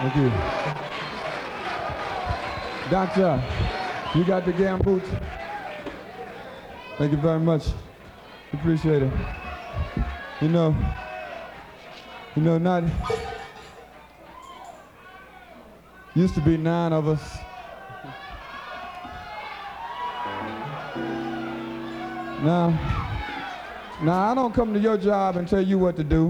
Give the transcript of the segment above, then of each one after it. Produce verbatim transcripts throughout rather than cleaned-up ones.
Thank you. Doctor, you got the gam boots? Thank you very much. Appreciate it. You know, you know, not, used to be nine of us. Now, now I don't come to your job and tell you what to do.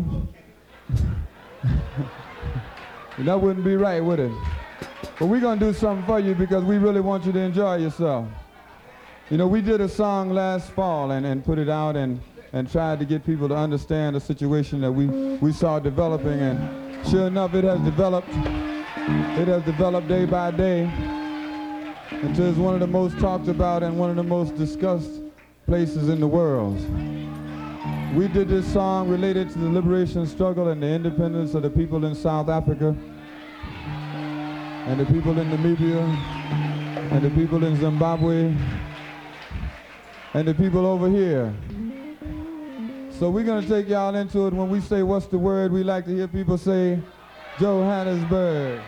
That wouldn't be right, would it? But we're gonna do something for you because we really want you to enjoy yourself. You know, we did a song last fall and, and put it out and, and tried to get people to understand the situation that we, we saw developing, and sure enough, it has developed. It has developed day by day until it's one of the most talked about and one of the most discussed places in the world. We did this song related to the liberation struggle and the independence of the people in South Africa and the people in Namibia and the people in Zimbabwe and the people over here. So we're gonna take y'all into it. When we say what's the word, we like to hear people say Johannesburg.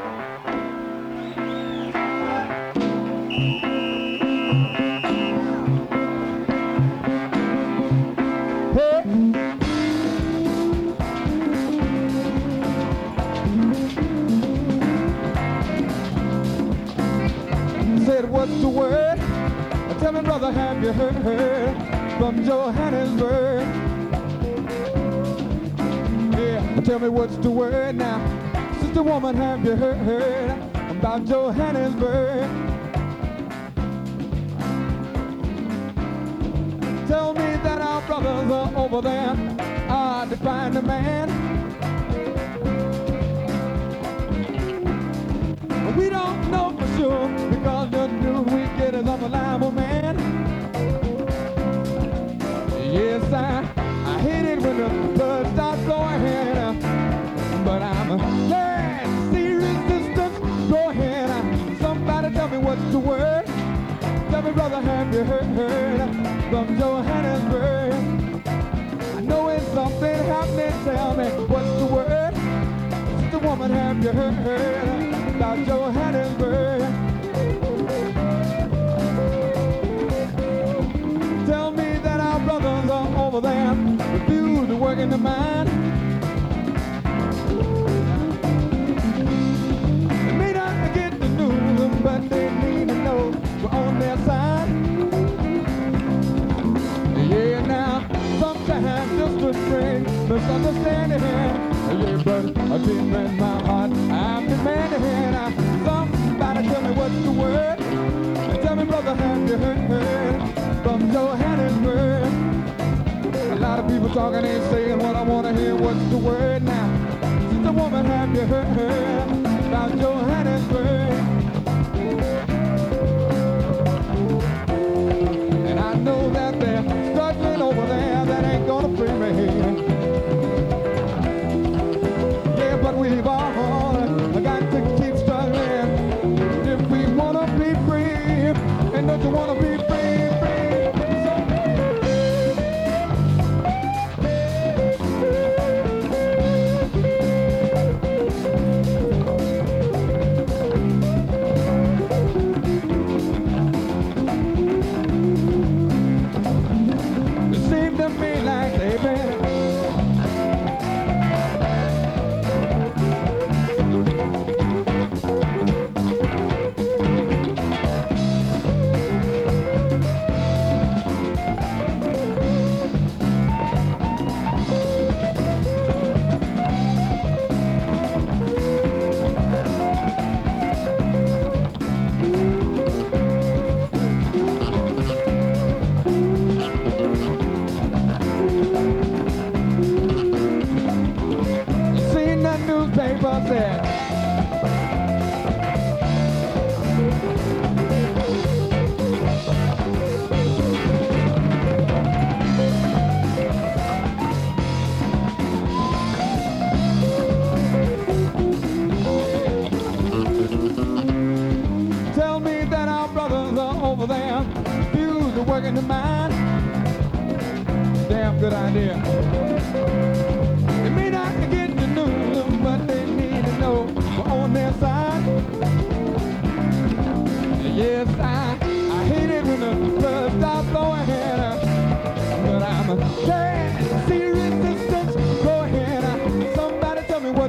What's the word? Tell me, brother, have you heard from Johannesburg? Yeah, tell me what's the word now? Sister woman, have you heard about Johannesburg? Tell me that our brothers are over there are defying the man. We don't know for sure because the news we get is unreliable, man. Yes, I, I hate it when the blood starts flowing, but I'm glad to see resistance growing. Somebody tell me what's the word? Tell me, brother, have you heard from Johannesburg? I know it's something happening. Tell me what's the word? Sister woman, have you heard about Johannesburg? Tell me that our brothers are over there refuse to work in the mine. They may not get the news, but they need to know we're on their side. Yeah, now sometimes just a strange misunderstanding. Yeah, but I deep in my heart I'm demanding. Somebody tell me what's the word? Tell me, brother, have you heard from Johannesburg? A lot of people talking ain't saying what I want to hear. What's the word now? Sister woman, have you heard about Johannesburg? And I know that they're struggling over there that ain't gonna free me. But we've all got to keep struggling if we want to be free. And don't you want to be free, free, it seems to me like they've been in the mind. Damn good idea. They may not get the news, but they need to know we're on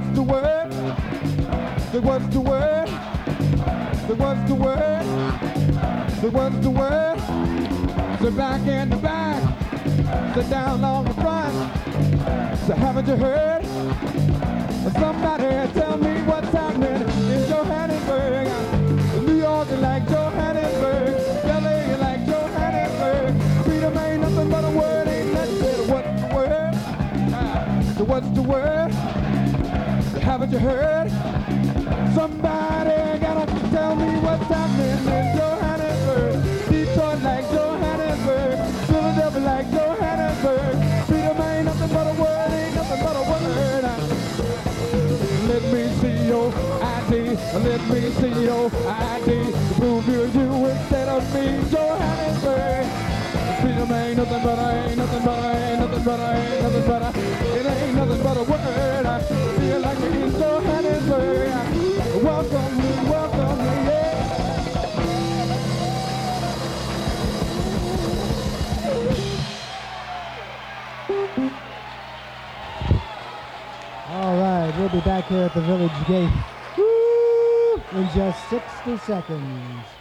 what's the word? Say what's the word? Say what's the word? Say what's the word? Say back in the back. Say down on the front. Say haven't you heard? Somebody tell me what's happening in Johannesburg. New York is like Johannesburg. L A is like Johannesburg. Freedom ain't nothing but a word, ain't nothing but what's the word? So what's the word? Haven't you heard? Somebody gotta tell me what's happening in Johannesburg. Detroit like Johannesburg. Philadelphia like Johannesburg. Freedom ain't nothing but a word, ain't nothing but a word. Let me see your I D. Let me see your I D. Prove you you instead of me, Johannesburg. Freedom ain't nothing but a, ain't nothing but a, ain't nothing but a, ain't nothing but a, it ain't nothing but a word. I feel like it is Johannesburg. Welcome me, welcome me, yeah. All right, we'll be back here at the Village Gate Woo! in just sixty seconds.